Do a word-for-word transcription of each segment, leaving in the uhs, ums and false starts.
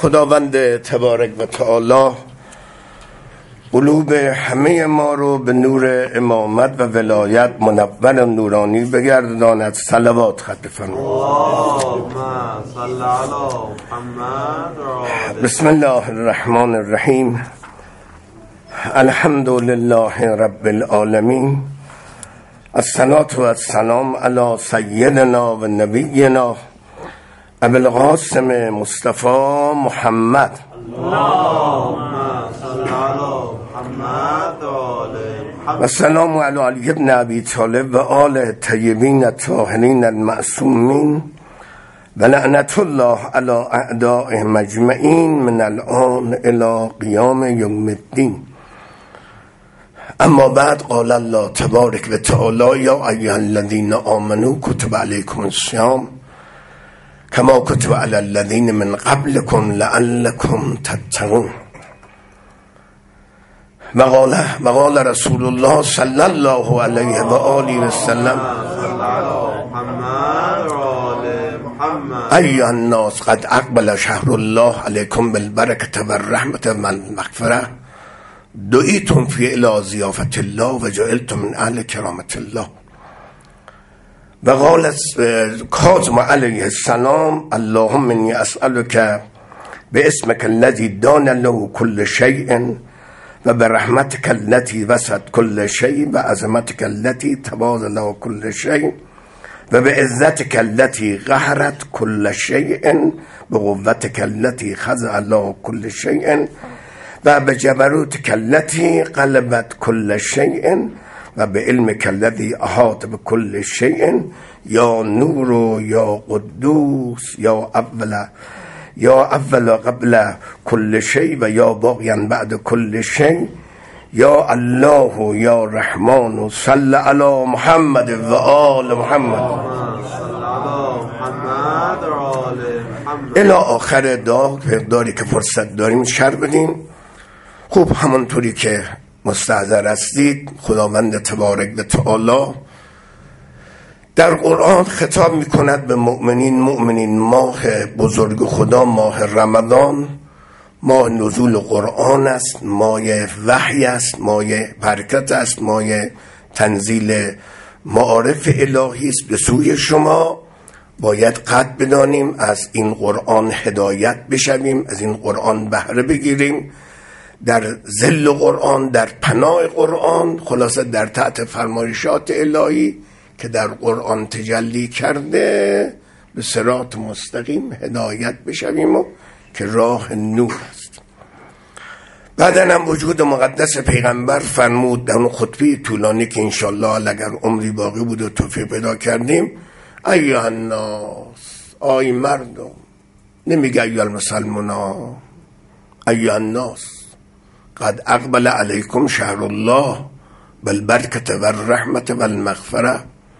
خداوند تبارک و تعالی قلوب همه ما رو به نور امامت و ولایت منور و نورانی بگرداند. صلوات خط بفرمایید. بسم الله الرحمن الرحیم. الحمد لله رب العالمین. الصلاة و السلام علی سیدنا و نبینا ابو القاسم مصطفی محمد. اللهم صل علی محمد و آل محمد. و سلام علی علی ابن ابی طالب و آل طیبین الطاهرین المعصومین و لعنت الله علی اعدائهم اجمعین من الان الی قیام یوم الدین. اما بعد قال الله تبارک و تعالی یا ایها الذین آمنوا کتب علیکم الصیام کما کتب علی الذین من قبلکم لعلکم تتقون. و قال و قال رسول الله صلی الله علیه و آله و سلم ایها الناس قد اقبل شهر الله علیکم بالبرکة و الرحمة و المغفرة دعیتم فی الی ضیافة الله و جعلتم من اهل کرامة الله. و قال کاظم علیه السلام اللهم انی اسألک باسمک الذی دان له کل شیء و برحمتک التي وسعت كل شيء و عظمتک التي تواضع له كل شيء و بعزتک التي قهرت كل شيء بقوتک التي خضع له كل شيء و بجبروتک التي قلبت كل شيء و بعلمک الذي احاط بكل شيء یا نور یا قدوس یا اول یا اول قبل کل شیء و یا باقیا بعد کل شیء یا الله یا رحمان صل علی محمد و آل محمد الی آخر دعا. مقداری که فرصت داریم شر بدیم. خوب همونطوری که مستحضر هستید خداوند تبارک و تعالی در قرآن خطاب می کند به مؤمنین. مؤمنین ماه بزرگ خدا، ماه رمضان، ماه نزول قرآن است، ماه وحی است، ماه برکت است، ماه تنزیل معارف الهی است به سوی شما. باید قدر بدانیم، از این قرآن هدایت بشویم، از این قرآن بهره بگیریم، در ظل قرآن، در پناه قرآن، خلاصه در تحت فرمایشات الهی که در قرآن تجلی کرده به صراط مستقیم هدایت بشویم و که راه نور است. بعدن هم وجود مقدس پیغمبر فرمود در اون خطبه طولانی که انشالله اگر عمری باقی بود و توفیق پیدا کردیم، ایها الناس، آی مردم، نمیگه ایها المسلمونا، ایها الناس قد اقبل علیکم شهر الله بالبرکة و الرحمة و المغفرة.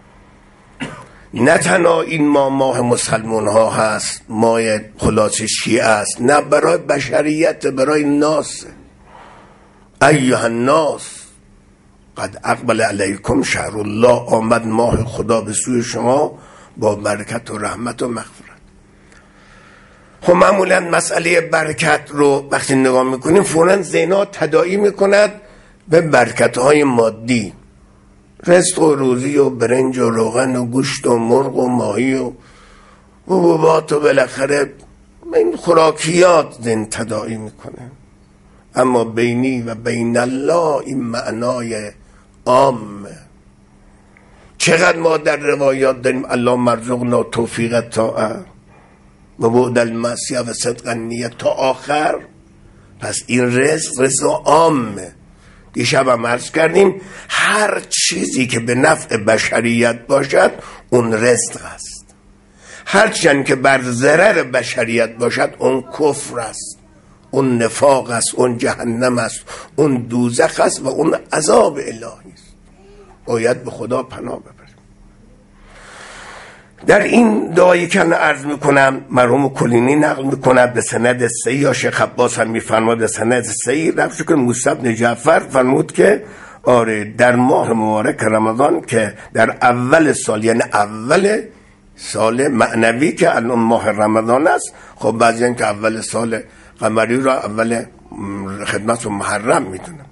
نه تنها این ماه ماه مسلمان ها هست، ماه خلاص شیعه است، نه برای بشریت، برای ناس. ایها الناس قد اقبل علیکم شهر الله، آمد ماه خدا به سوی شما با برکت و رحمت و مغفرت. خب معمولا مسئله برکت رو وقتی نگاه میکنیم فوراً ذهن‌ها تداعی میکند به برکت‌های مادی، رزق و روزی و برنج و روغن و گوشت و مرغ و ماهی و حبوبات و بالاخره این خوراکیات ذهن تداعی میکنه. اما بینی و بین الله این معنای عام. چقدر ما در روایات داریم الله مرزقنا توفیق طاعه و بعد المعصیه و صدق النیه تا آخر. پس این رزق رزق عامه. دیشب هم عرض کردیم هر چیزی که به نفع بشریت باشد اون رزق است، هر چند که بر ضرر بشریت باشد اون کفر است، اون نفاق است، اون جهنم است، اون دوزخ است و اون عذاب الهی است. باید به خدا پناه ببریم. در این دعایی که عرض میکنم مرحوم کلینی نقل میکند به سند صحیح، یا شیخ عباس هم میفرماد به سند صحیح، رفت که موسی بن جعفر فرمود که آره در ماه مبارک رمضان که در اول سال، یعنی اول سال معنوی که الان ماه رمضان است، خب بعضی که اول سال قمری را اول خدمت و محرم میدونم.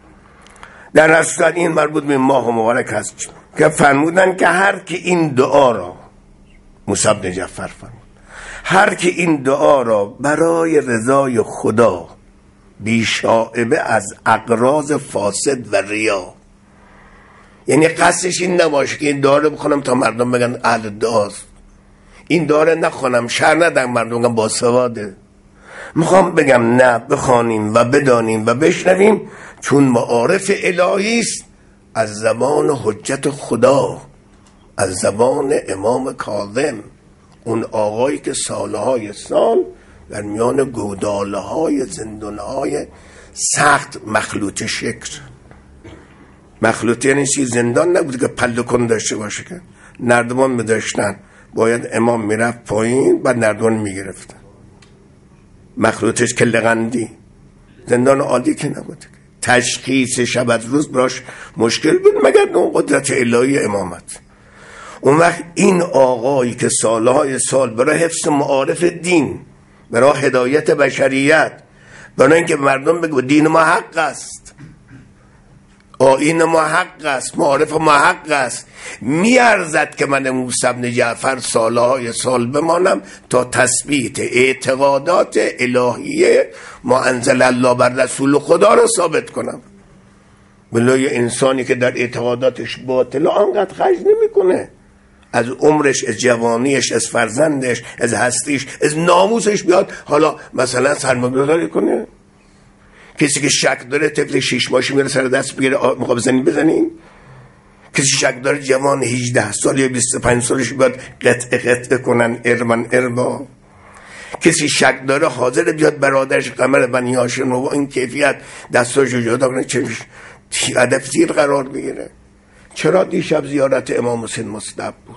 در اصل این مربوط به ماه مبارک است که فرمودن که هر که این دعا را، موسی بن جعفر فرمود، هر که این دعا را برای رضای خدا بی شائبه از اغراض فاسد و ریا، یعنی قصدش این نباشه که این دعا رو بخونم تا مردم بگن اهل دعاست، این دعا رو نخونم شر ندن مردم بگن باسواده، میخوام بگم نه، بخوانیم و بدانیم و بشنویم، چون معارف الهی است از زبان حجت خدا، از زبان امام کاظم، اون آقایی که سالهای سال در میان گوداله های زندان های سخت مخلوط شکر، مخلوط یعنی چی؟ زندان نبود که پله کن داشته باشه که نردبان می‌داشتن، باید امام میرفت پایین بعد نردبان میگرفتن، مخلوطش که لغندی، زندان عادی که نبود، تشخیص شب از روز براش مشکل بود مگر اون قدرت الهی امامت. اون وقت این آقایی که سالهای سال برای حفظ معارف دین، برای هدایت بشریت، برای اینکه مردم بگو دین ما حق است، آیین ما حق است، معارف ما حق است، میارزد که من موسی بن جعفر سالهای سال بمانم تا تثبیت اعتقادات الهیه ما انزل الله بر رسول خدا رو ثابت کنم. بلای انسانی که در اعتقاداتش باطل آنقدر خرج نمیکنه، از عمرش، از جوانیش، از فرزندش، از هستیش، از ناموسش بیاد حالا مثلا سرمایه‌گذاری کنه. کسی که شک داره طفل شش ماهه میره سر دست بگیره میخواد بزنین بزنین. کسی شک داره جوان هجده سال یا بیست و پنج سالش بیاد قطع قطع کنن ارمن اربا. کسی شک داره حاضر بیاد برادرش قمر بنی هاشم و این کیفیت دستاشو جدا کنه چه هدف تیر قرار بگیره. چرا دیشب زیارت امام حسین مستحب بود؟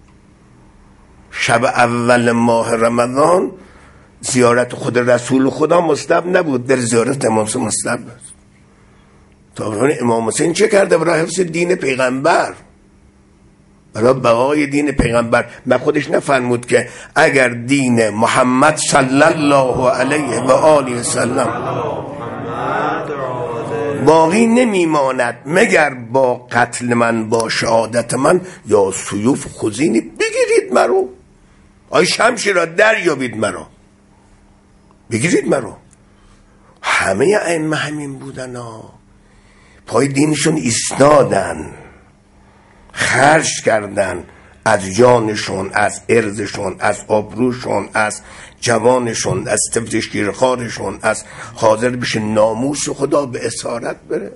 شب اول ماه رمضان زیارت خود رسول خدا مستحب نبود، در زیارت امام حسین مستحب بود. تا امام حسین چه کرده برای حفظ دین پیغمبر، برای بقای دین پیغمبر؟ من خودش نفرمود که اگر دین محمد صلی الله علیه و آله و سلم باقی نمیماند مگر با قتل من، با شهادت من، یا سیوف خزینی بگیرید مرو، آی شمشیر را دریابید مرا، بگیرید مرا. همه ائمه همین بودن ها، پای دینشون ایستادن، خرج کردن از جانشون، از ارزشون، از آبروشون، از جوانشون، از طفل شیرخوارشون، از حاضر بشه ناموس خدا به اسارت بره.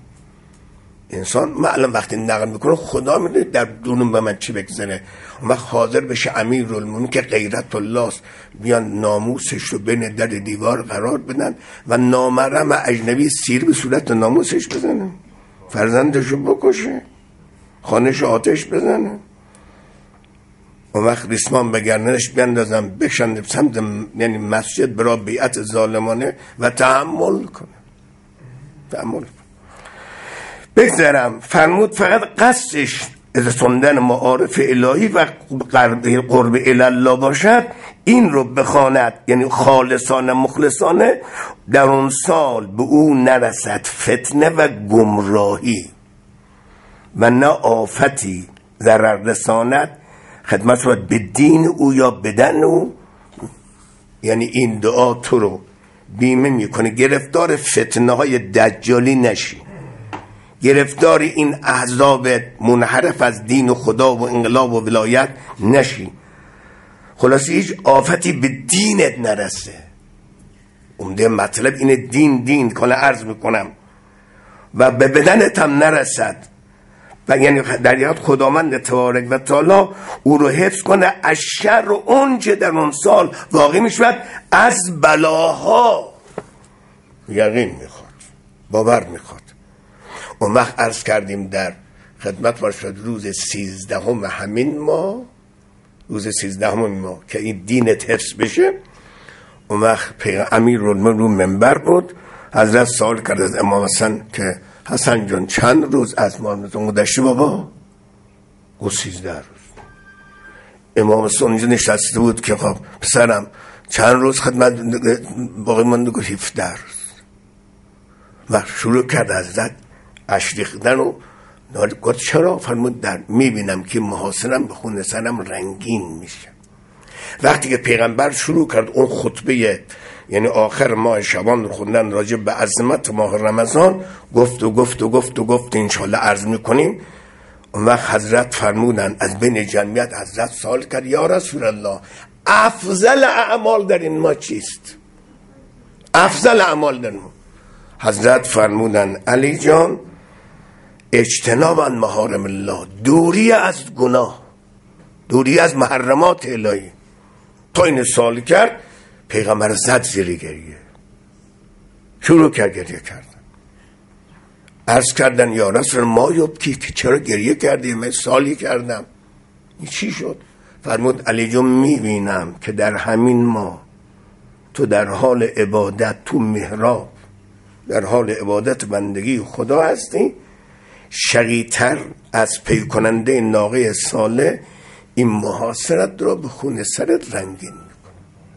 انسان معلوم وقتی نقل میکنه خدا میدونه در دونم به من چی بگذره، اون وقت حاضر بشه امیرالمومنین که غیرت الله است بیان ناموسش رو بین در دیوار قرار بدن و نامحرم اجنبی سیر به صورت ناموسش بزنه، فرزندش رو بکشه، خانهش آتش بزنه، اون وقت ریسمان به گردنش بیندازم بکشن سمت یعنی مسجد برای بیعت ظالمانه و تحمل کنه. تحمل کنه. بگذارم فرمود فقط قصدش رسوندن معارف الهی و قرب الله باشد، این رو بخواند، یعنی خالصانه مخلصانه، در اون سال به او نرسد فتنه و گمراهی و نه آفتی ضرر رساند خدمت رو به دین او یا بدن او. یعنی این دعا تو رو بیمه میکنه گرفتار فتنه های دجالی نشی، گرفتار این احزاب منحرف از دین و خدا و انقلاب و ولایت نشی، خلاصی هیچ آفتی به دینت نرسه. عمده مطلب اینه، دین دین کنه عرض میکنم و به بدنت هم نرسد. و یعنی در یاد خداوند تبارک و تعالی او رو حفظ کنه از شر و اون چه در اون سال واقع میشود از بلاها. یقین میخواد، باور میخواد. اون وقت عرض کردیم در خدمت باشد روز سیزدهم همین ماه، روز سیزدهم ماه که این دینت حفظ بشه، اون وقت پیغمبر امیرالمومنین رو منبر بود، حضرت سوال کرد از امام حسن که حسن جان چند روز از ما گذشته بابا؟ گفت سیزده روز. امام سنجی نشسته بود که خب پسرم چند روز خدمت باقی مانده؟ گفت هفده روز. و شروع کرد حضرت اشریختن و گفت چرا؟ فرمود در میبینم که محاسنم به خون سرم رنگین میشه. وقتی که پیغمبر شروع کرد اون خطبه یعنی آخر ماه شعبان رو خوندن راجع به عظمت ماه رمضان، گفت و گفت و گفت و گفت انشالله عرض میکنیم. اون وقت حضرت فرمودن از بین جمعیت حضرت سوال کرد یا رسول الله افضل اعمال در این ماه چیست؟ افضل اعمال در ما. حضرت فرمودن علی جان اجتناب عن محارم الله، دوری از گناه، دوری از محرمات الهی. تا این سوال کرد پیغمبر زد زیر گریه، شروع کرد گریه کردن. عرض کردن یا رسول ما یبکی، که چرا گریه کردی؟ من سالی کردم این چی شد؟ فرمود علی جان میبینم که در همین ما تو در حال عبادت تو محراب در حال عبادت بندگی خدا هستی، شقی‌تر از پی کننده ناقه صالح این محاصرت را به خون سرت رنگین میکنه.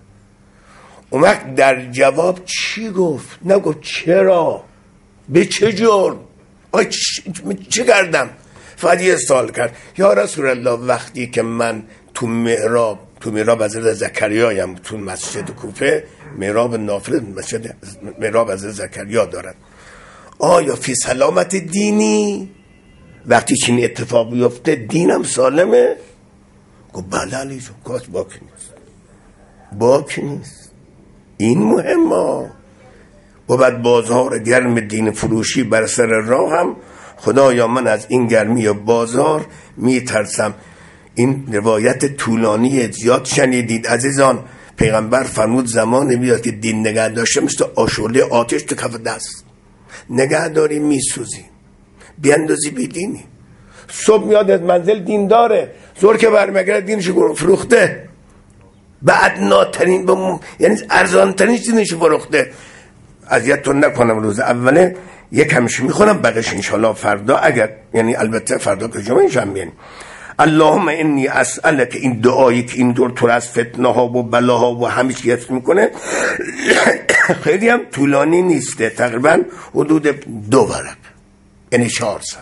اون وقت در جواب چی گفت؟ نگفت چرا، به چه جرم، آی چه کردم؟ فقط یه سوال کرد یا رسول الله وقتی که من تو محراب تو محراب حضرت زکریایم تو مسجد کوفه، محراب نافله مسجد محراب حضرت زکریا دارد، آیا فی سلامت دینی؟ وقتی چنین اتفاق بیفته دینم سالمه؟ گفت بله علی جون. گفت باکی نیست، باکی نیست، این مهمه. و بعد بازار گرم دین فروشی بر سر راه هم خدایا من از این گرمی بازار میترسم. این روایت طولانی زیاد شنیدید عزیزان. پیغمبر فرمود زمان میاد که دین نگه داشته مثل آشوله آتش تو کف دست نگه داری میسوزی، بیاندازی بی دینی. صبح میاد از منزل دین داره، زور که برمگره دینشو فروخته، بعد ناترین بمون یعنی ارزانترین دینشو فروخته. اذیتتون نکنم روز اوله یک همیشه میخونم بقیش انشالله فردا، اگر یعنی البته فردا که جمعه شنبه. اللهم انی اسألک، این دعایی که این دور تو از فتنه ها و بلاها و همه چی حفظ میکنه خیلی هم طولانی نیسته، تقریبا حدود دو ورق یعنی چهار صفحه.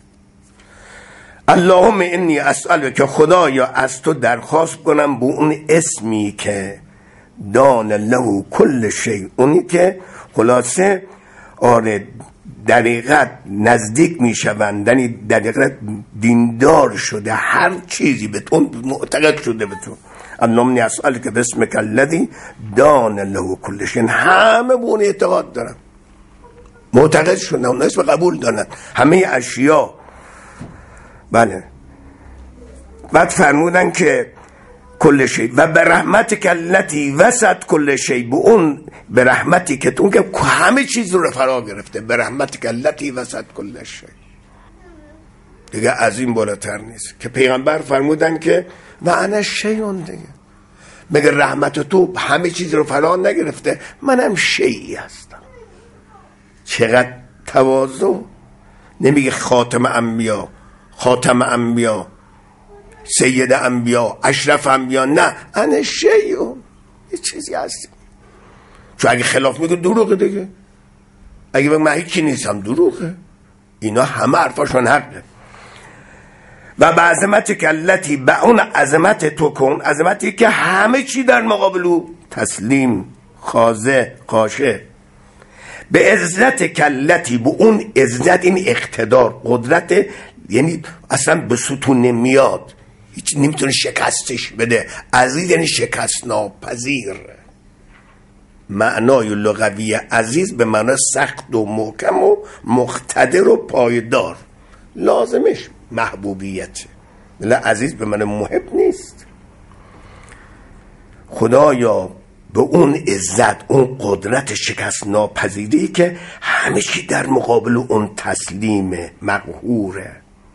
اللهم انی اسألک، خدایا از تو درخواست کنم به اون اسمی که دان له کل شیء، اونی که خلاصه آره دقیقت نزدیک می شوند، یعنی دقیقت دیندار شده، هر چیزی به تو معتقد شده به تو. اللهم اسألک باسمک الذی دان له کل شیء، همه به اون اعتقاد دارن، معتقد شدن، اون اسم قبول دارن همه اشیا. بله. بعد فرمودن که کل شی و به رحمتک التی وسعت کل شی، به اون به رحمتی که اون که همه چیز رو فرا گرفته، به رحمتک التی وسعت کل شی، دیگه از این بالاتر نیست. که پیغمبر فرمودن که و انا شیء، دیگه مگه رحمت تو همه چیز رو فرا نگرفته؟ منم شیئی هستم. چقدر تواضع. نمیگه خاتم انبیا، خاتم انبیا، سید انبیا، اشرف انبیا، نه انا شیء، یه چیزی هستی. چون اگه خلاف میگه دروغه دیگه، اگه بگه من هیچی نیستم دروغه. اینا همه حرفاشون حقه. و به عظمت کلتی، به اون عظمت تو کن، عظمتی که همه چی در مقابل او تسلیم، خاضع، خاشع. به عزت کلتی، به اون عزت، این اقتدار، قدرت، یعنی اصلا به ستون نمیاد، هیچ نمیتونه شکستش بده. عزیز یعنی شکست ناپذیر. معنای لغوی عزیز به معنی سخت و محکم و مقتدر و پایدار، لازمش محبوبیت. ولی عزیز به معنی محب نیست. خدایا به اون عزت، اون قدرت شکست ناپذیری که همه چی در مقابل اون تسلیم، مقهوره.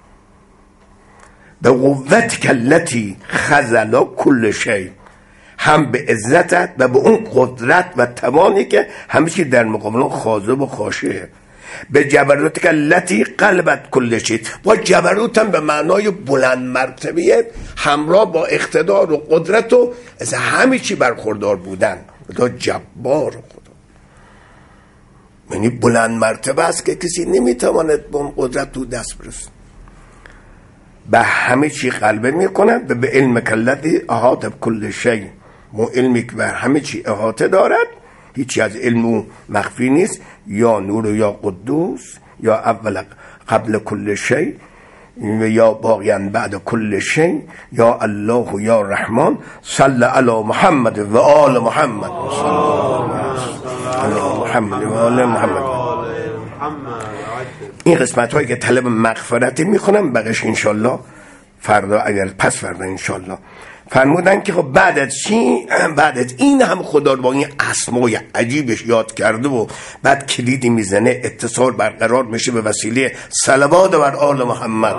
به قوت کلتی خذلا کل شی، هم به عزتت و به اون قدرت و توانی که همه چی در مقابل اون خاضع و خاشعه. به جبروت که لتی قلبت کل شی، با جبروت هم به معنای بلند مرتبه همراه با اقتدار و قدرت و از همه چی برخوردار بودن. خدا جبار، خدا یعنی بلند مرتبه است که کسی نمیتواند به اون قدرت تو دست برسه. به همه چی غلبه میکنه و به علم کلتی احاطه بکل شی، مو علمی که به همه چی احاطه دارد، هیچی از علم او مخفی نیست. یا نور یا قدوس یا اول قبل کل شی یا باقیان بعد کل شی یا الله و یا رحمان. صلی علی محمد و آل محمد، علی محمد و آل محمد. این قسمت هایی که طلب مغفرتی میکنم بقیش انشالله فردا، اگر پس فردا انشالله. فرمودن که خب بعد از چی؟ بعد از این هم خدا با این اسمای عجیبش یاد کرده و بعد کلیدی میزنه اتصال برقرار میشه به وسیله صلوات بر آل محمد.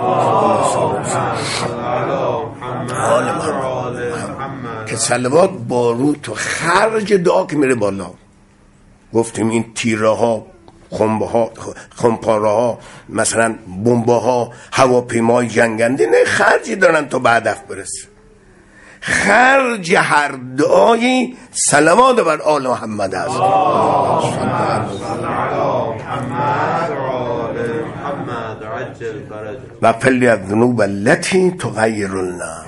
آل محمد که صلوات بارو تو خرج دعا که میره بالا. گفتیم این تیره ها، خمبه ها، خمپاره ها، مثلا بمبه ها، هواپیمای جنگنده نه خرجی دارن تا به هدف برسه. خرج هر دعایی صلوات بر آل محمد است. و فلی الذنوب التي تغیر النعم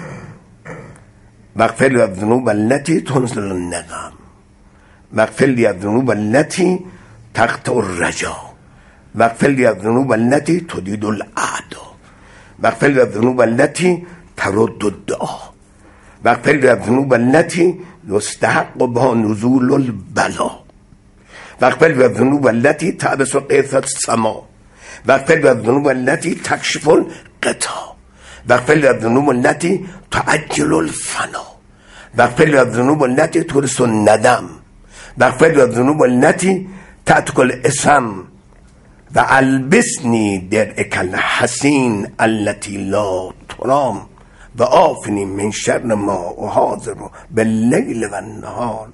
و فلی الذنوب التي تنزل النقم و فلی الذنوب التي تقطع الرجا و فلی الذنوب التي تدید الاعدا و فلی الذنوب التي ترد الدعا و فلی الذنوب التي يستحق بها نزول البلا و فلی الذنوب التي تعبس قیث السما و فلی الذنوب التي تکشف القطا و فلی الذنوب التي تعجل الفنا و فلی الذنوب التي تورث الندم و فلی الذنوب التي تأتك الاسم و البسنی درعک الحسین التي لا ترام و آفنی من شر ما و حاضر باللیل و النهار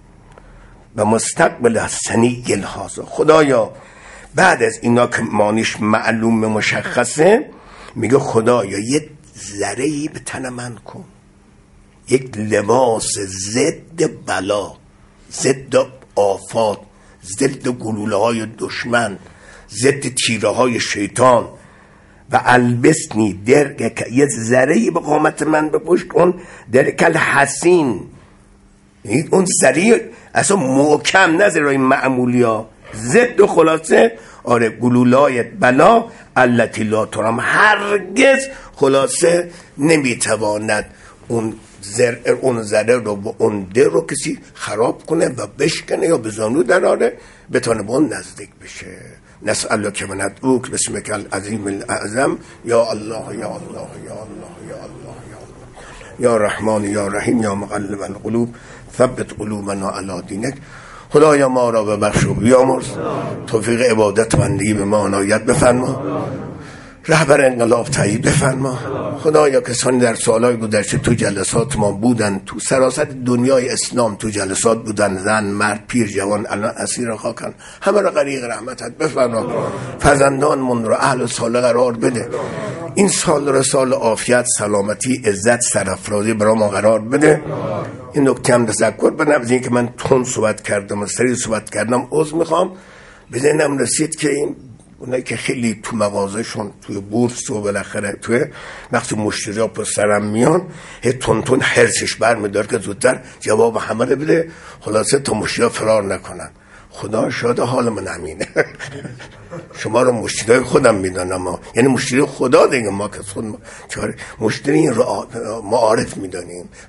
و مستقبل السنی الحاضر. خدایا بعد از اینا که مانیش معلوم مشخصه، میگه خدایا یه ذره‌ای به تن من کن، یک لباس ضد بلا، ضد آفات، ضد گلوله های دشمن، ضد تیره های شیطان. و البسنی درک، یه ذره‌ای به قامت من بپوش کن، درک الحسین، اون ذره اصلا محکم، نه ذره معمولی ها، ضد و خلاصه آره گلولای بلا التی لا ترام، هرگز خلاصه نمیتواند اون زر اون ذره رو با اون در رو کسی خراب کنه و بشکنه یا به زانو دراره بتونه با اون نزدیک بشه. نسأل که من ادعوک بسمک العظیم الاعظم یا الله یا الله یا الله یا الله یا الله یا رحمان یا رحیم یا مقلب القلوب ثبت قلوبنا علی دینک. خدایا ما را ببخش و بیامرز، توفیق عبادت بندگی به ما عنایت بفرما، رهبر انقلاب تعیین بفرما. خدایا کسانی در سالهای گذشته تو جلسات ما بودن، تو سراسر دنیای اسلام تو جلسات بودن، زن، مرد، پیر، جوان، الان اسیر خاکن، همه را غریق رحمتت بفرما. فرزندان من رو اهل سال قرار بده، این سال رو سال عافیت، سلامتی، عزت، سرافرازی برای ما قرار بده. این نکته هم تذکر بدم از این که من تون صحبت کردم و سریع صحبت کردم، عذر میخوام. به ذهنم رسید که این اونایی که خیلی تو مغازهشون توی بورس و بالاخره توی وقتی مشتری ها پر سرم میان، هی تون تون حرسش برمیدار که زودتر جواب همه رو بده، خلاصه تا مشتری ها فرار نکنن. خدا شاید حال من همینه. شما رو مشتری خودم میدانم، یعنی مشتری خدا دیگه، ما که خود مشتری این رو معارف میدانیم،